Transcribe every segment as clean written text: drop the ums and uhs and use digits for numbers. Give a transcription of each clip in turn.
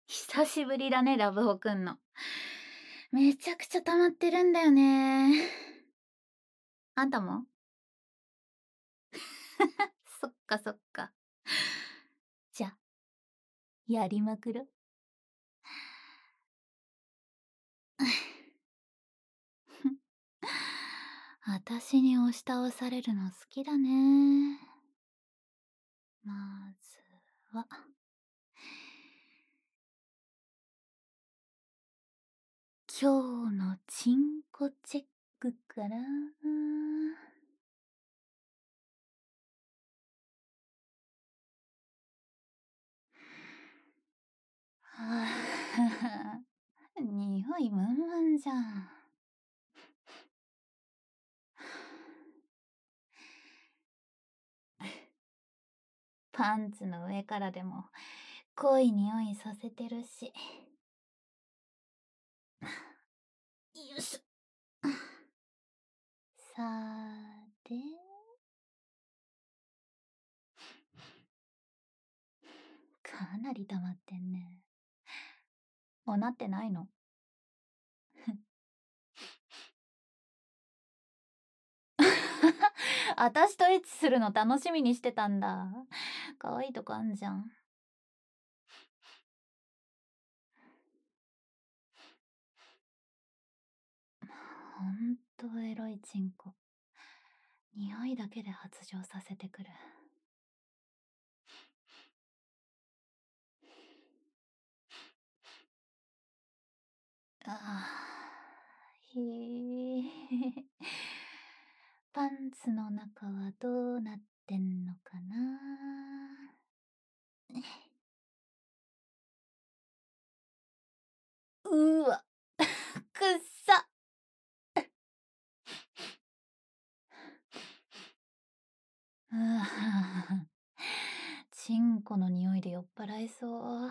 久しぶりだね、ラブホくんの。めちゃくちゃ溜まってるんだよね。あんたも？そっかそっか。じゃ、やりまくろ。あたしに押し倒されるの好きだね。まずは、今日のチンコチェックから。はあ、匂いムンムンじゃん。パンツの上からでも濃い匂いさせてるし。よいしょ。さーて。かなり溜まってんね。おなってないの？あたしとエッチするの楽しみにしてたんだ。可愛いとこあんじゃん。ほんとエロいチンコ。匂いだけで発情させてくる。ああ、パンツの中はどうなってんのかな。うわ、くっさ。うわ、チンコの匂いで酔っ払いそう。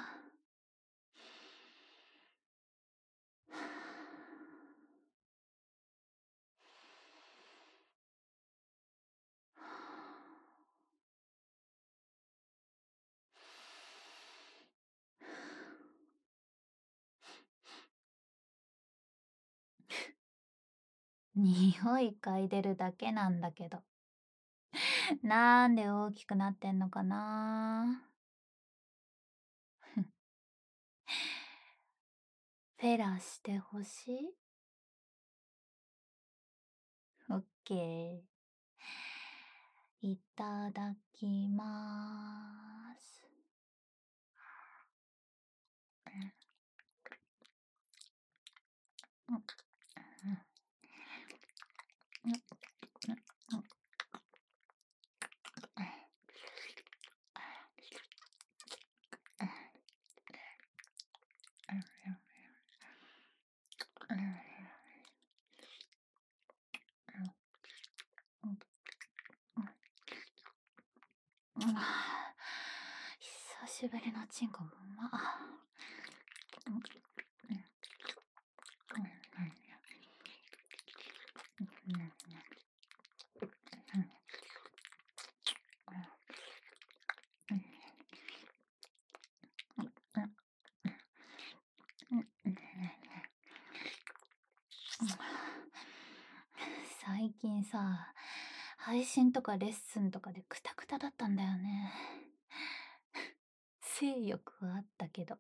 匂い嗅いでるだけなんだけど。なんで大きくなってんのかな。フェラしてほしい？オッケー。いただきまーす。うんうんうんうんうん。久しぶりのチンコうま。最近さ、配信とかレッスンとかでクタクタだったんだよね。性欲はあったけど。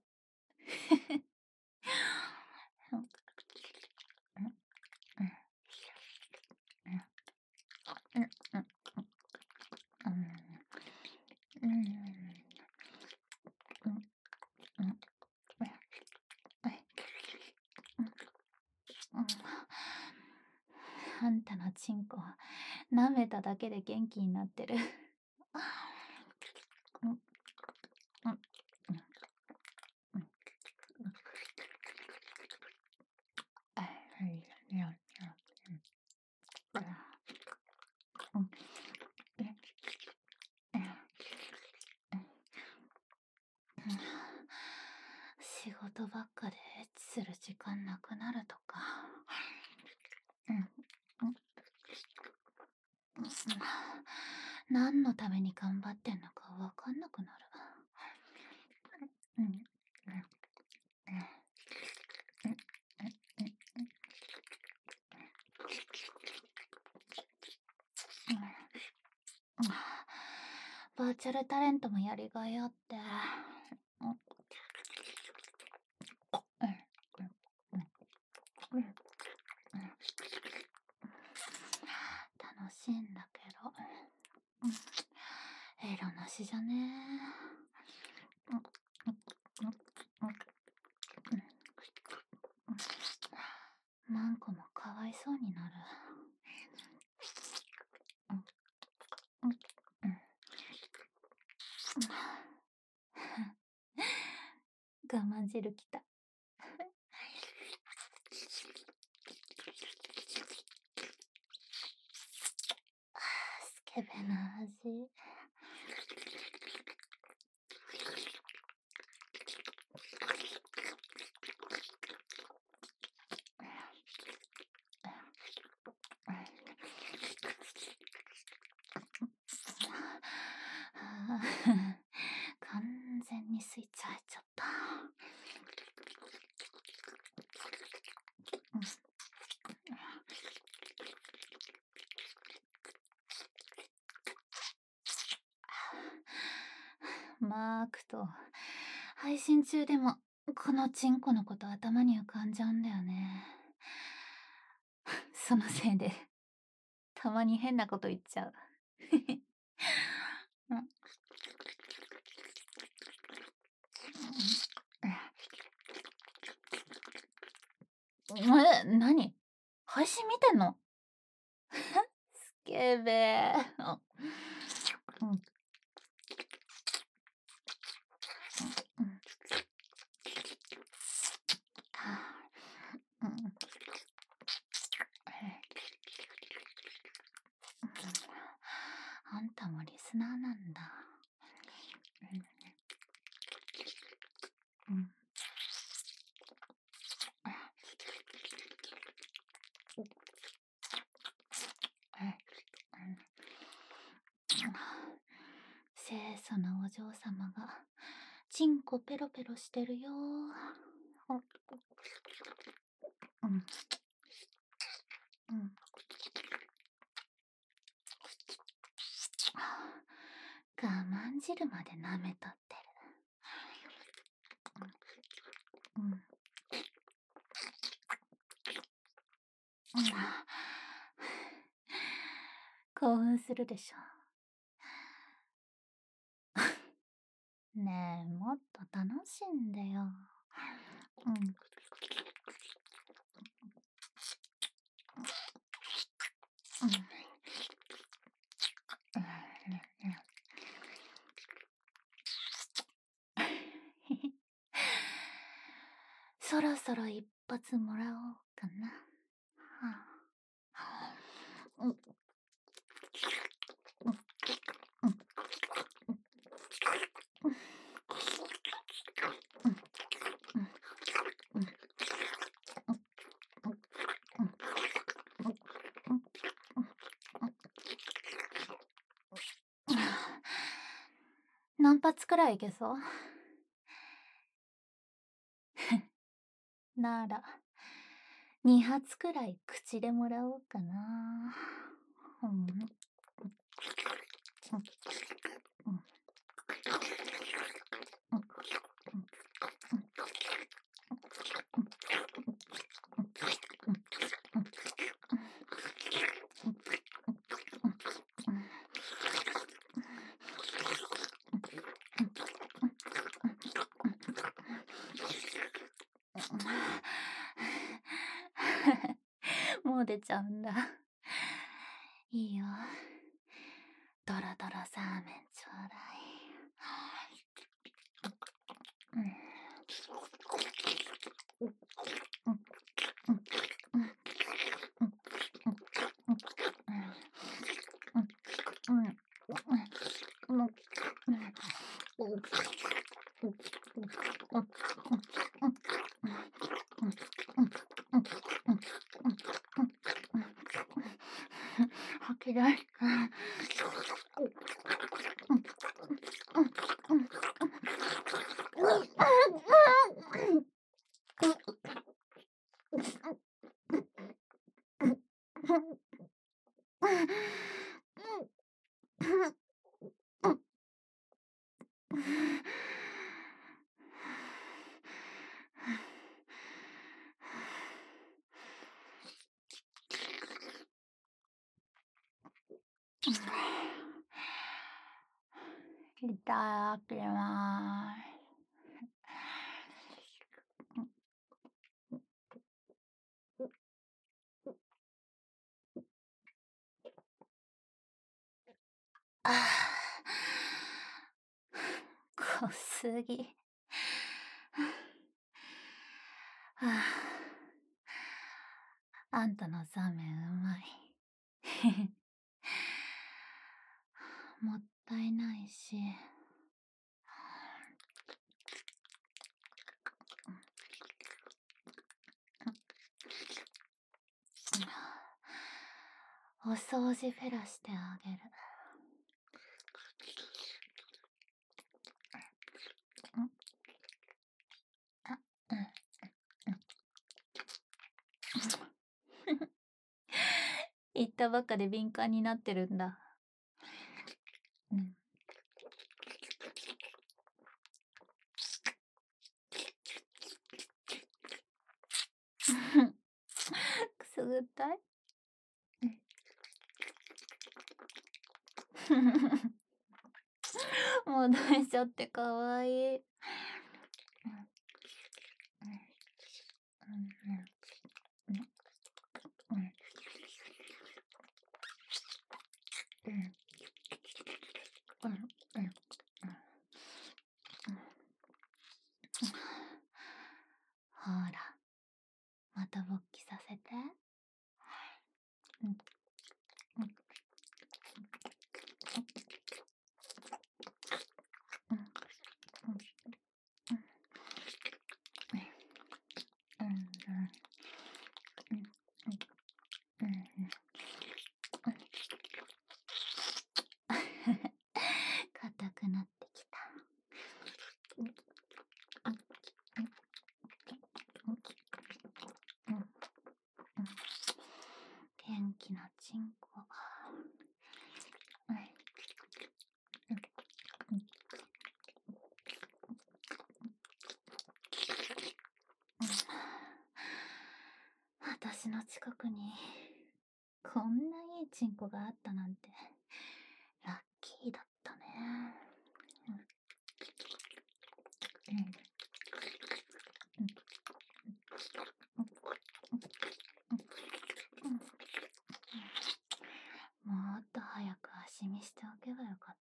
あんたのチンコ舐めただけで元気になってる。仕事ばっかでエッチする時間なくなるとか。何のために頑張ってんのかわかんなくなる。 バーチャルタレントもやりがいあって。うん、うん、うん、うん、うん、楽しいんだけど、うん、エロなしじゃねえ。うん、うん、うん、うん、うん、マンコもかわいそうになる。うん、うん、うん、我慢汁きた。スケベな味。あー完全にスイッチ入っちゃった。マークと配信中でもこのチンコのこと頭に浮かんじゃうんだよね。そのせいでたまに変なこと言っちゃう。うん何配信見てんの？スケベ。うん、うん、うん、うん、あんたもリスナーなんだ。うん、うん、清楚なお嬢様がチンコペロペロしてるよ。うん、うん、うん、我慢汁まで舐めとってる。うん、うん、うん、興奮するでしょ。ねえ、もっと楽しんでよ。うん、うん、うん、そろそろ一発もらおうかな。はあ、うん、うん、うん、うん、うん、うん、何発くらいいけそう？なら、2発くらい口でもらおうかな。うん、うん、うん、うん、もう出ちゃうんだ。いいよ。ドロドロサーメンちょうだい。うん、うん、うん、うん、うん、うん、うん、うん、うん、吐き出した。 いただきます。ああ、濃すぎ。はあ、あんたのザーメンうまい。もったいないし。お掃除フェラしてあげる。言ったばっかで敏感になってるんだ。うん。くすぐったい。戻しちゃってかわいい。ほら、また勃起させて。硬くなってきた。元気なチンコ。私の近くにこんないいチンコがあったなんてラッキーだったね。もっと早く足見しておけばよかった。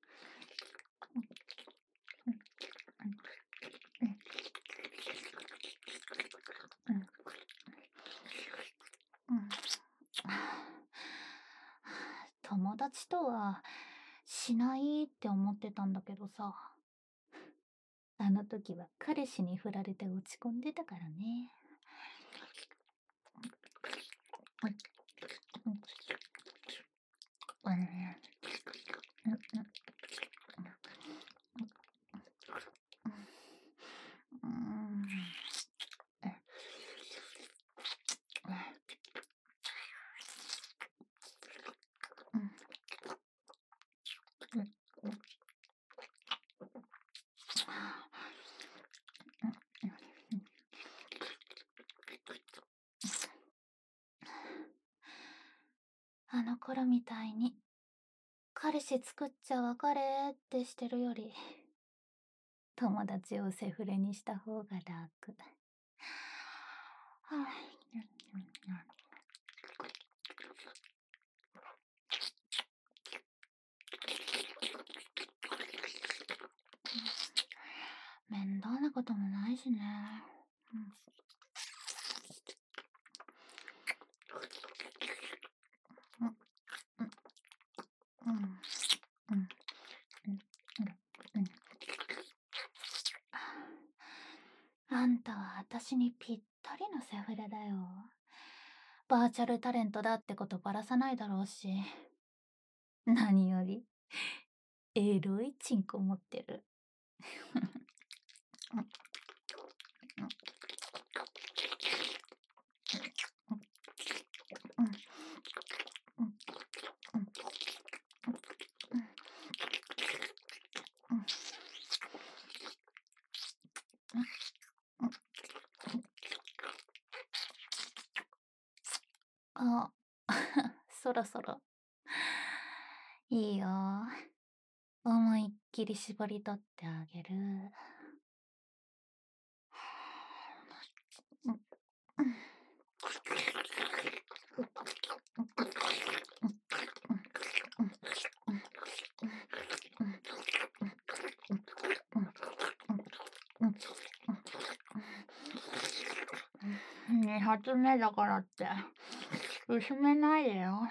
友達とはしないって思ってたんだけどさ、あの時は彼氏に振られて落ち込んでたからね。あの頃みたいに彼氏作っちゃ別れってしてるより友達をセフレにした方が楽。面倒なこともないしね。あんたは私にぴったりのセフレだよ。バーチャルタレントだってことばらさないだろうし、何よりエロいチンコ持ってる。 そろそろ。いいよ。思いっきり絞り取ってあげる。2発目だからって薄めないでよ。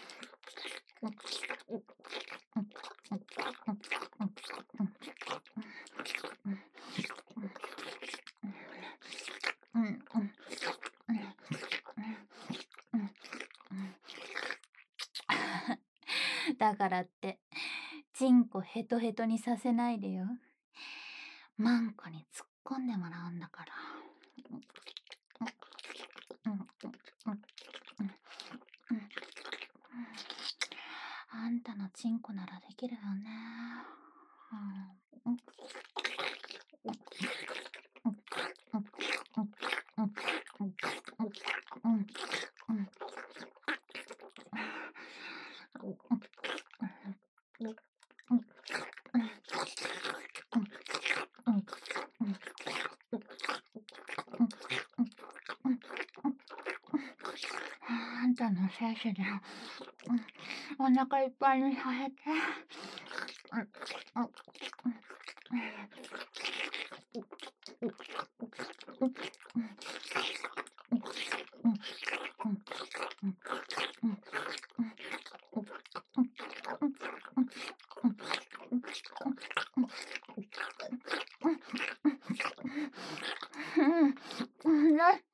だからって、チンコヘトヘトにさせないでよ。マンコに突っ込んでもらうんだから。あんたのチンコならできるよね。あんたの精子でお腹いっぱいにさせて。だって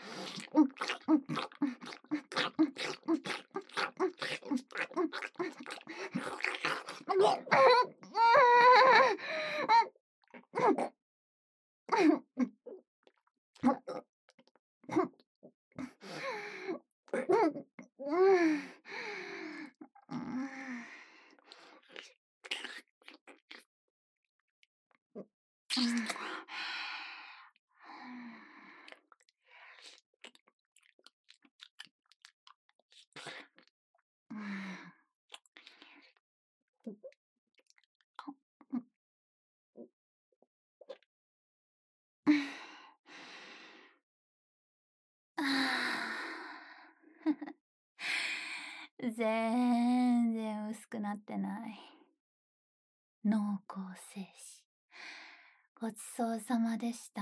全然薄くなってない。濃厚精子。ごちそうさまでした。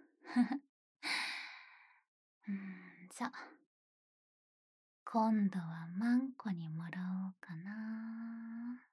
じゃ、今度はマンコにもらおうかな。